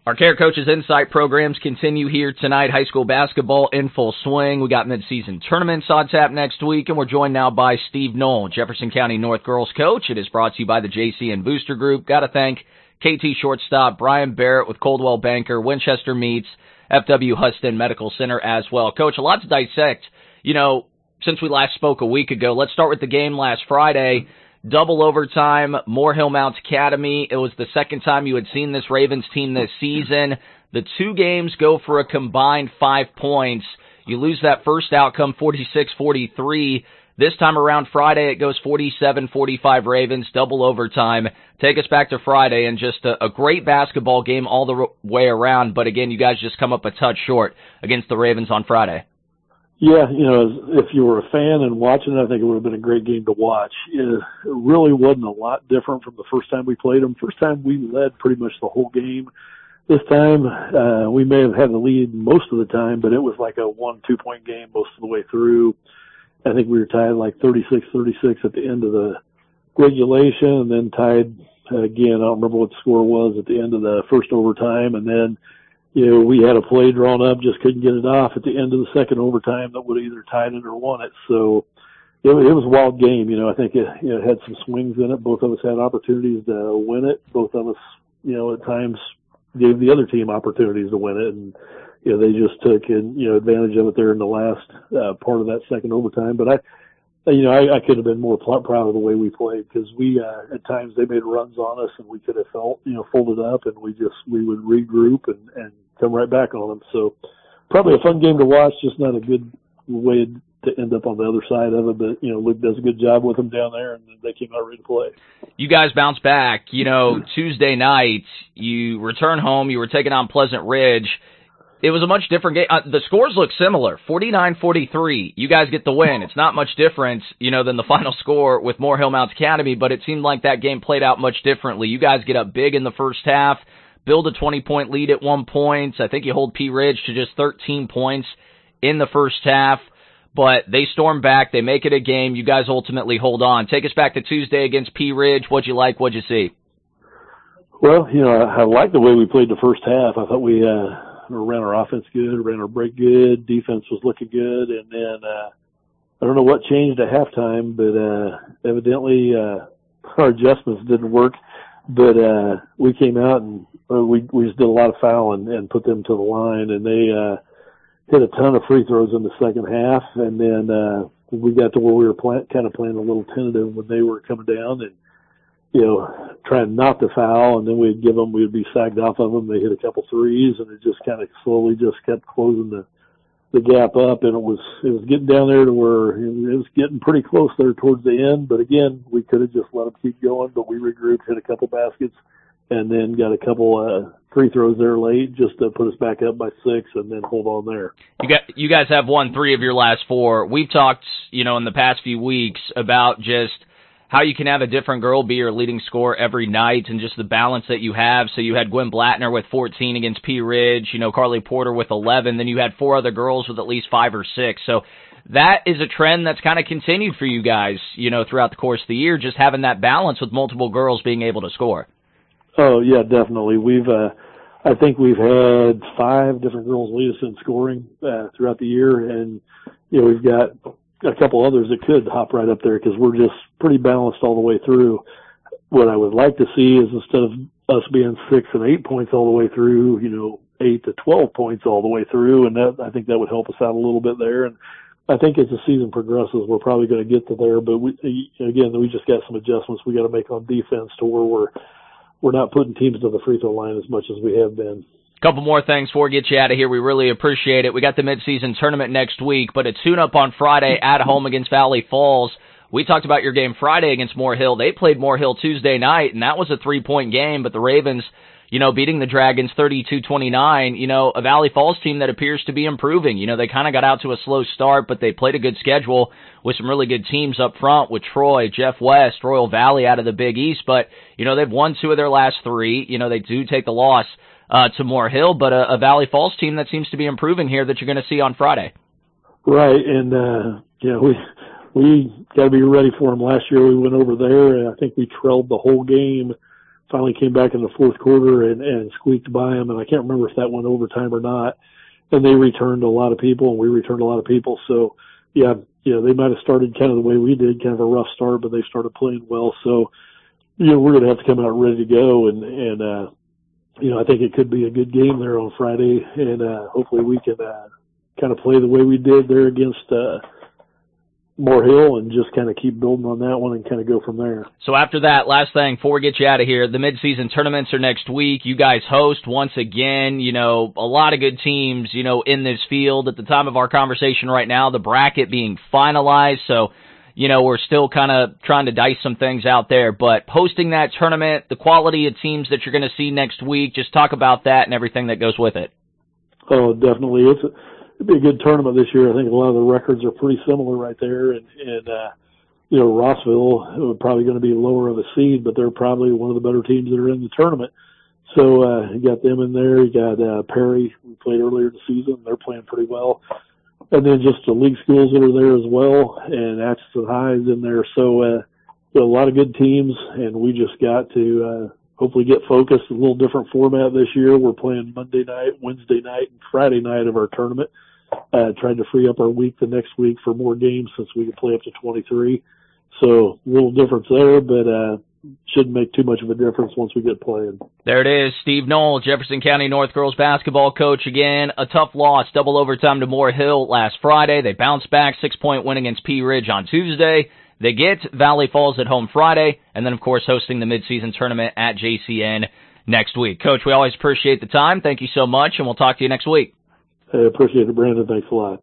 Our Care Coaches Insight programs continue here tonight. High school basketball in full swing. We got mid-season tournaments on tap next week, and we're joined now by Steve Knoll, Jefferson County North girls coach. It is brought to you by the JCN Booster Group. Got to thank KT shortstop Brian Barrett with Coldwell Banker, Winchester Meats, FW Huston Medical Center as well. Coach, a lot to dissect. Since we last spoke a week ago, let's start with the game last Friday. Double overtime, Moore Hill Mounts Academy. It was the second time you had seen this Ravens team this season. The two games go for a combined 5 points. You lose that first outcome, 46-43. This time around Friday, it goes 47-45 Ravens, double overtime. Take us back to Friday and just a great basketball game all the way around. But again, you guys just come up a touch short against the Ravens on Friday. Yeah, if you were a fan and watching it, I think it would have been a great game to watch. It really wasn't a lot different from the first time we played them. First time we led pretty much the whole game. This time, we may have had the lead most of the time, but it was like a 1-2 point game most of the way through. I think we were tied like 36-36 at the end of the regulation, and then tied again. I don't remember what the score was at the end of the first overtime, and then we had a play drawn up, just couldn't get it off at the end of the second overtime that would have either tied it or won it. So it was a wild game. I think it had some swings in it. Both of us had opportunities to win it. Both of us, at times gave the other team opportunities to win it. And, they just took, advantage of it there in the last part of that second overtime. But I could have been more proud of the way we played, because we, at times they made runs on us and we could have folded up, and we would regroup and come right back on them. So probably a fun game to watch, just not a good way to end up on the other side of it. But, Luke does a good job with them down there, and they came out ready to play. You guys bounce back. Tuesday night, you return home, you were taking on Pleasant Ridge. It was a much different game. The scores look similar, 49-43. You guys get the win. It's not much different, than the final score with Moore Hill Mounts Academy, but it seemed like that game played out much differently. You guys get up big in the first half, build a 20-point lead at one point. I think you hold P. Ridge to just 13 points in the first half, but they storm back. They make it a game. You guys ultimately hold on. Take us back to Tuesday against P. Ridge. What'd you like? What'd you see? Well, I liked the way we played the first half. I thought we ran our offense good, ran our break good, defense was looking good, and then I don't know what changed at halftime, but evidently our adjustments didn't work. But we came out and we just did a lot of fouling and put them to the line, and they hit a ton of free throws in the second half, and then we got to where we were kind of playing a little tentative when they were coming down and trying not to foul, and then we'd be sagged off of them. They hit a couple threes, and it just kind of slowly just kept closing the gap up, and it was getting down there to where it was getting pretty close there towards the end. But again, we could have just let them keep going, but we regrouped, hit a couple baskets, and then got a couple free throws there late just to put us back up by 6 and then hold on there. You guys have won 3 of your last 4. We've talked, in the past few weeks about just how you can have a different girl be your leading scorer every night and just the balance that you have. So you had Gwen Blattner with 14 against P. Ridge, Carly Porter with 11. Then you had 4 other girls with at least 5 or 6. So that is a trend that's kind of continued for you guys, throughout the course of the year, just having that balance with multiple girls being able to score. Oh, yeah, definitely. I think we've had 5 different girls lead us in scoring throughout the year, and we've got a couple others that could hop right up there, because we're just pretty balanced all the way through. What I would like to see is, instead of us being 6 and 8 points all the way through, 8 to 12 points all the way through, and I think that would help us out a little bit there. And I think as the season progresses, we're probably going to get to there, but we just got some adjustments we got to make on defense to where we're not putting teams to the free throw line as much as we have been. Couple more things before we get you out of here. We really appreciate it. We got the midseason tournament next week, but a tune-up on Friday at home against Valley Falls. We talked about your game Friday against Moore Hill. They played Moore Hill Tuesday night, and that was a 3-point game, but the Ravens, beating the Dragons 32-29, a Valley Falls team that appears to be improving. They kind of got out to a slow start, but they played a good schedule with some really good teams up front with Troy, Jeff West, Royal Valley out of the Big East, but, they've won 2 of their last 3. They do take the loss to Moore Hill, but a Valley Falls team that seems to be improving here that you're going to see on Friday. Right, and we got to be ready for them. Last year we went over there, and I think we trailed the whole game finally came back in the fourth quarter and squeaked by them. And I can't remember if that went overtime or not. And they returned a lot of people, and we returned a lot of people. So, yeah, they might have started kind of the way we did, kind of a rough start, but they started playing well. So, we're going to have to come out ready to go. And I think it could be a good game there on Friday. And hopefully we can kind of play the way we did there against Moore Hill and just kind of keep building on that one and kind of go from there. So after that, last thing, before we get you out of here, the midseason tournaments are next week. You guys host once again, a lot of good teams, in this field. At the time of our conversation right now, the bracket being finalized, so, we're still kind of trying to dice some things out there. But hosting that tournament, the quality of teams that you're going to see next week, just talk about that and everything that goes with it. Oh, definitely. It'd be a good tournament this year. I think a lot of the records are pretty similar right there. And Rossville is probably going to be lower of a seed, but they're probably one of the better teams that are in the tournament. So, you got them in there. You got, Perry, who played earlier in the season. They're playing pretty well. And then just the league schools that are there as well. And Atchison High is in there. So, a lot of good teams, and we just got to, hopefully get focused. A little different format this year. We're playing Monday night, Wednesday night, and Friday night of our tournament. Trying to free up our week the next week for more games since we can play up to 23. So a little difference there, but shouldn't make too much of a difference once we get playing. There it is, Steve Knoll, Jefferson County North girls basketball coach again. A tough loss, double overtime to Moore Hill last Friday. They bounced back, 6-point win against Pea Ridge on Tuesday. They get Valley Falls at home Friday, and then, of course, hosting the midseason tournament at JCN next week. Coach, we always appreciate the time. Thank you so much, and we'll talk to you next week. I appreciate it, Brandon. Thanks a lot.